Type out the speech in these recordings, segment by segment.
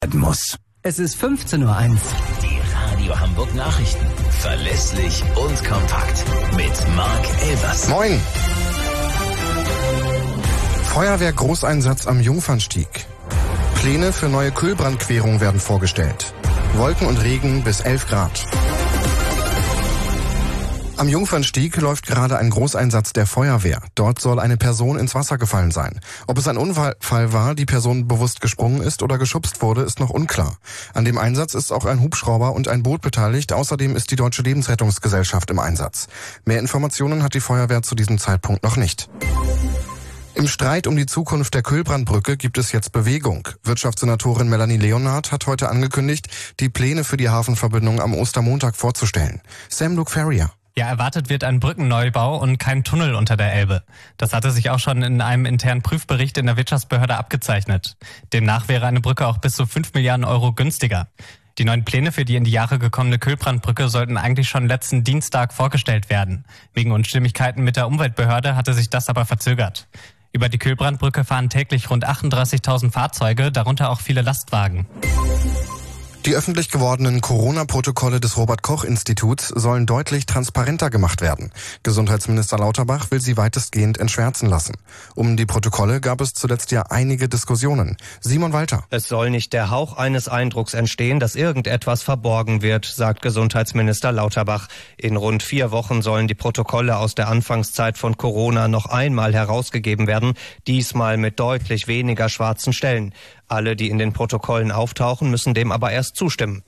muss. Es ist 15:01 Uhr. Die Radio Hamburg Nachrichten. Verlässlich und kompakt. Mit Marc Elvers. Moin. Feuerwehr-Großeinsatz am Jungfernstieg. Pläne für neue Kühlbrandquerung werden vorgestellt. Wolken und Regen bis 11 Grad. Am Jungfernstieg läuft gerade ein Großeinsatz der Feuerwehr. Dort soll eine Person ins Wasser gefallen sein. Ob es ein Unfall war, die Person bewusst gesprungen ist oder geschubst wurde, ist noch unklar. An dem Einsatz ist auch ein Hubschrauber und ein Boot beteiligt. Außerdem ist die Deutsche Lebensrettungsgesellschaft im Einsatz. Mehr Informationen hat die Feuerwehr zu diesem Zeitpunkt noch nicht. Im Streit um die Zukunft der Kühlbrandbrücke gibt es jetzt Bewegung. Wirtschaftssenatorin Melanie Leonard hat heute angekündigt, die Pläne für die Hafenverbindung am Ostermontag vorzustellen. Sam Luke Ferrier. Ja, erwartet wird ein Brückenneubau und kein Tunnel unter der Elbe. Das hatte sich auch schon in einem internen Prüfbericht in der Wirtschaftsbehörde abgezeichnet. Demnach wäre eine Brücke auch bis zu 5 Milliarden Euro günstiger. Die neuen Pläne für die in die Jahre gekommene Kühlbrandbrücke sollten eigentlich schon letzten Dienstag vorgestellt werden. Wegen Unstimmigkeiten mit der Umweltbehörde hatte sich das aber verzögert. Über die Kühlbrandbrücke fahren täglich rund 38.000 Fahrzeuge, darunter auch viele Lastwagen. Die öffentlich gewordenen Corona-Protokolle des Robert-Koch-Instituts sollen deutlich transparenter gemacht werden. Gesundheitsminister Lauterbach will sie weitestgehend entschwärzen lassen. Um die Protokolle gab es zuletzt ja einige Diskussionen. Simon Walter. Es soll nicht der Hauch eines Eindrucks entstehen, dass irgendetwas verborgen wird, sagt Gesundheitsminister Lauterbach. In rund 4 Wochen sollen die Protokolle aus der Anfangszeit von Corona noch einmal herausgegeben werden, diesmal mit deutlich weniger schwarzen Stellen. Alle, die in den Protokollen auftauchen, müssen dem aber erst zustimmen.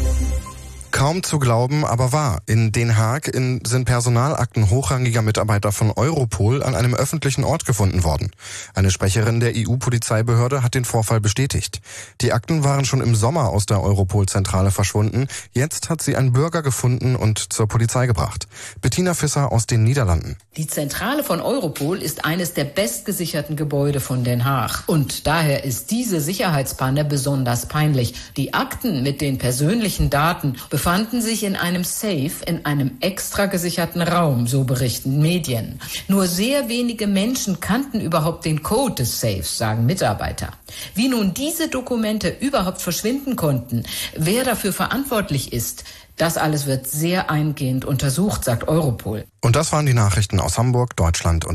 Kaum zu glauben, aber wahr. In Den Haag sind Personalakten hochrangiger Mitarbeiter von Europol an einem öffentlichen Ort gefunden worden. Eine Sprecherin der EU-Polizeibehörde hat den Vorfall bestätigt. Die Akten waren schon im Sommer aus der Europol-Zentrale verschwunden. Jetzt hat sie ein Bürger gefunden und zur Polizei gebracht. Bettina Visser aus den Niederlanden. Die Zentrale von Europol ist eines der bestgesicherten Gebäude von Den Haag. Und daher ist diese Sicherheitspanne besonders peinlich. Die Akten mit den persönlichen Daten befanden sich in einem Safe in einem extra gesicherten Raum, so berichten Medien. Nur sehr wenige Menschen kannten überhaupt den Code des Safes, sagen Mitarbeiter. Wie nun diese Dokumente überhaupt verschwinden konnten, wer dafür verantwortlich ist, das alles wird sehr eingehend untersucht, sagt Europol. Und das waren die Nachrichten aus Hamburg, Deutschland und